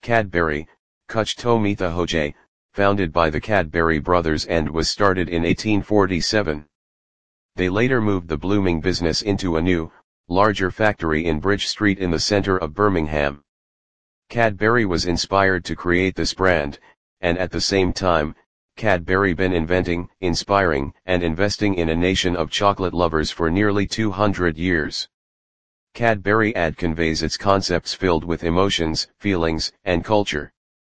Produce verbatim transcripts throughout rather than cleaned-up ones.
Cadbury, Kuch to Mitha Hoje, founded by the Cadbury brothers and was started in eighteen forty-seven. They later moved the blooming business into a new, larger factory in Bridge Street in the center of Birmingham. Cadbury was inspired to create this brand, and at the same time, Cadbury been inventing, inspiring, and investing in a nation of chocolate lovers for nearly two hundred years. Cadbury ad conveys its concepts filled with emotions, feelings, and culture.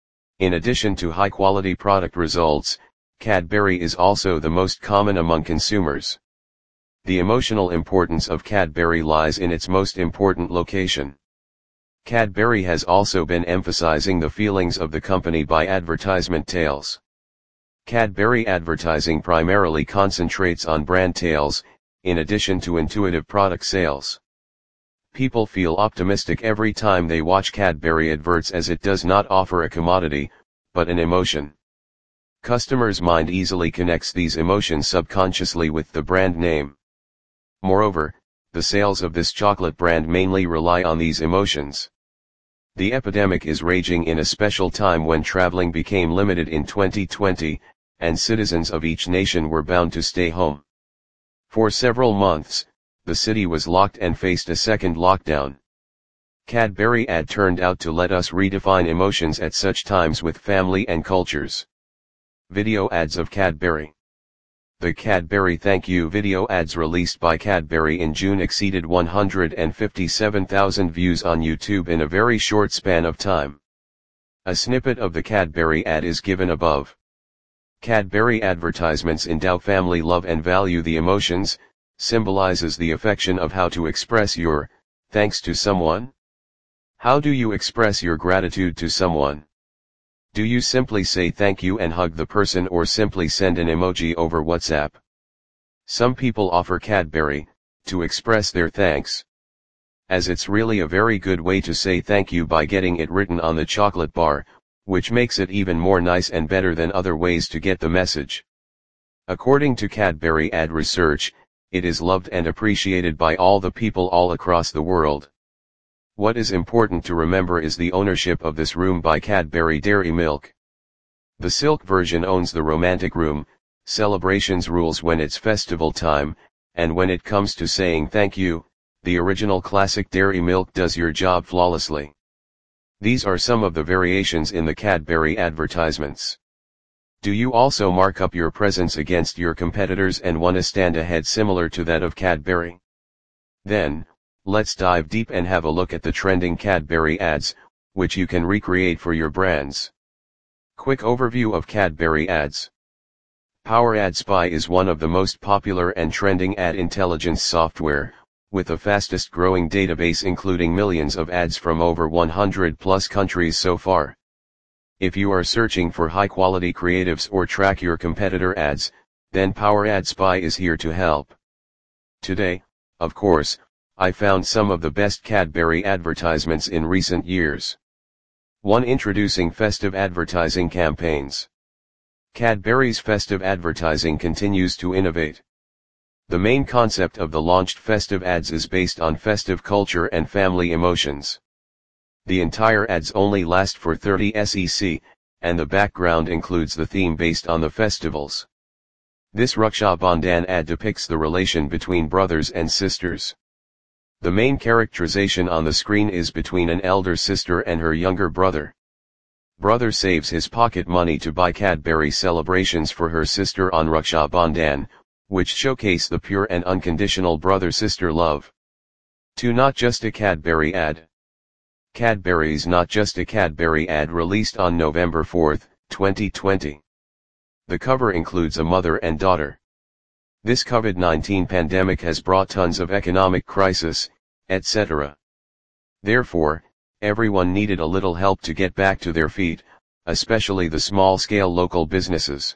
In addition to high-quality product results, Cadbury is also the most common among consumers. The emotional importance of Cadbury lies in its most important location. Cadbury has also been emphasizing the feelings of the company by advertisement tales. Cadbury advertising primarily concentrates on brand tales, in addition to intuitive product sales. People feel optimistic every time they watch Cadbury adverts as it does not offer a commodity, but an emotion. Customers' mind easily connects these emotions subconsciously with the brand name. Moreover, the sales of this chocolate brand mainly rely on these emotions. The epidemic is raging in a special time when traveling became limited in twenty twenty, and citizens of each nation were bound to stay home. For several months, the city was locked and faced a second lockdown. Cadbury ad turned out to let us redefine emotions at such times with family and cultures. Video ads of Cadbury. The Cadbury Thank You video ads released by Cadbury in June exceeded one hundred fifty-seven thousand views on YouTube in a very short span of time. A snippet of the Cadbury ad is given above. Cadbury advertisements endow family love and value the emotions, symbolizes the affection of how to express your thanks to someone. How do you express your gratitude to someone? Do you simply say thank you and hug the person or simply send an emoji over WhatsApp? Some people offer Cadbury to express their thanks, as it's really a very good way to say thank you by getting it written on the chocolate bar, which makes it even more nice and better than other ways to get the message. According to Cadbury ad research, it is loved and appreciated by all the people all across the world. What is important to remember is the ownership of this room by Cadbury Dairy Milk. The Silk version owns the romantic room, celebrations rules when it's festival time, and when it comes to saying thank you, the original classic Dairy Milk does your job flawlessly. These are some of the variations in the Cadbury advertisements. Do you also mark up your presence against your competitors and want to stand ahead similar to that of Cadbury? Then, let's dive deep and have a look at the trending Cadbury ads, which you can recreate for your brands. Quick overview of Cadbury ads. Power Ad Spy is one of the most popular and trending ad intelligence software, with the fastest growing database including millions of ads from over one hundred plus countries so far. If you are searching for high quality creatives or track your competitor ads, then Power Ad Spy is here to help. Today, of course, I found some of the best Cadbury advertisements in recent years. one Introducing festive advertising campaigns. Cadbury's festive advertising continues to innovate. The main concept of the launched festive ads is based on festive culture and family emotions. The entire ads only last for thirty seconds, and the background includes the theme based on the festivals. This Raksha Bandhan ad depicts the relation between brothers and sisters. The main characterization on the screen is between an elder sister and her younger brother. Brother saves his pocket money to buy Cadbury celebrations for her sister on Raksha Bandhan, which showcase the pure and unconditional brother-sister love. two Not Just a Cadbury ad. Cadbury's Not Just a Cadbury ad released on November fourth, twenty twenty. The cover includes a mother and daughter. This COVID nineteen pandemic has brought tons of economic crisis, et cetera. Therefore, everyone needed a little help to get back to their feet, especially the small-scale local businesses.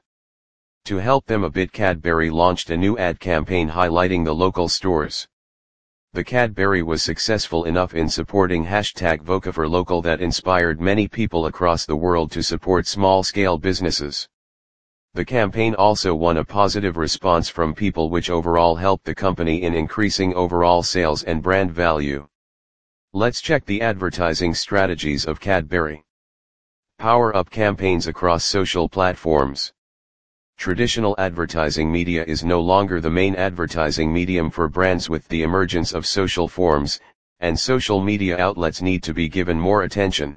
To help them a bit, Cadbury launched a new ad campaign highlighting the local stores. The Cadbury was successful enough in supporting hashtag VocaForLocal that inspired many people across the world to support small-scale businesses. The campaign also won a positive response from people, which overall helped the company in increasing overall sales and brand value. Let's check the advertising strategies of Cadbury. Power up campaigns across social platforms. Traditional advertising media is no longer the main advertising medium for brands with the emergence of social forms, and social media outlets need to be given more attention.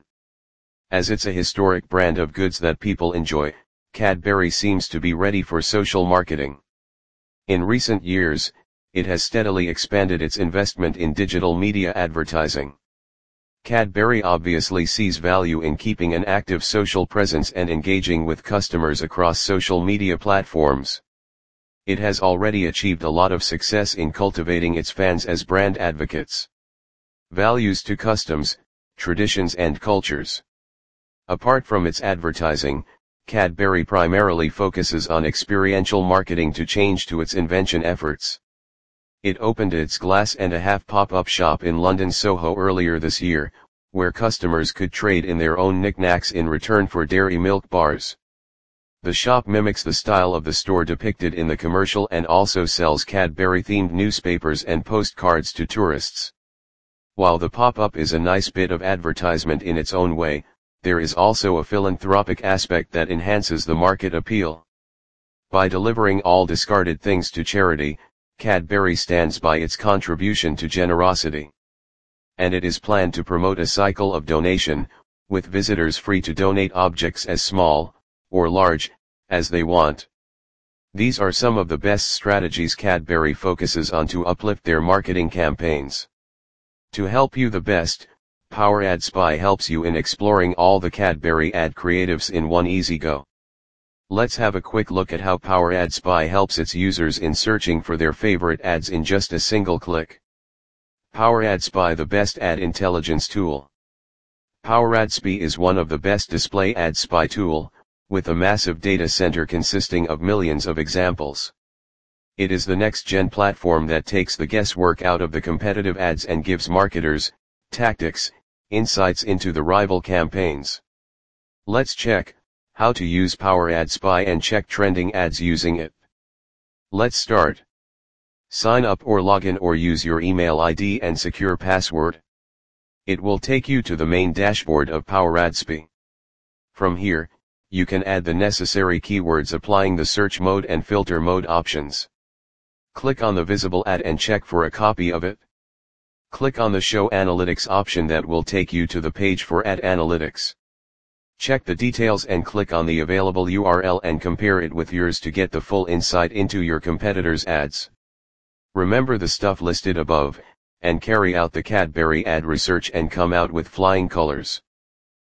As it's a historic brand of goods that people enjoy, Cadbury seems to be ready for social marketing. In recent years, it has steadily expanded its investment in digital media advertising. Cadbury obviously sees value in keeping an active social presence and engaging with customers across social media platforms. It has already achieved a lot of success in cultivating its fans as brand advocates. Values to customs, traditions and cultures. Apart from its advertising, Cadbury primarily focuses on experiential marketing to change to its invention efforts. It opened its glass and a half pop-up shop in London Soho earlier this year, where customers could trade in their own knickknacks in return for dairy milk bars. The shop mimics the style of the store depicted in the commercial and also sells Cadbury-themed newspapers and postcards to tourists. While the pop-up is a nice bit of advertisement in its own way, there is also a philanthropic aspect that enhances the market appeal. By delivering all discarded things to charity, Cadbury stands by its contribution to generosity. And it is planned to promote a cycle of donation, with visitors free to donate objects as small, or large, as they want. These are some of the best strategies Cadbury focuses on to uplift their marketing campaigns. To help you the best, Power Ad Spy helps you in exploring all the Cadbury ad creatives in one easy go. Let's have a quick look at how Power Ad Spy helps its users in searching for their favorite ads in just a single click. Power Ad Spy, the best ad intelligence tool. Power Ad Spy is one of the best display ad spy tool, with a massive data center consisting of millions of examples. It is the next-gen platform that takes the guesswork out of the competitive ads and gives marketers tactics, insights into the rival campaigns. Let's check how to use Power Ad Spy and check trending ads using it. Let's start. Sign up or log in or use your email I D and secure password. It will take you to the main dashboard of Power Ad Spy. From here, you can add the necessary keywords applying the search mode and filter mode options. Click on the visible ad and check for a copy of it. Click on the Show Analytics option that will take you to the page for Ad Analytics. Check the details and click on the available U R L and compare it with yours to get the full insight into your competitors' ads. Remember the stuff listed above, and carry out the Cadbury ad research and come out with flying colors.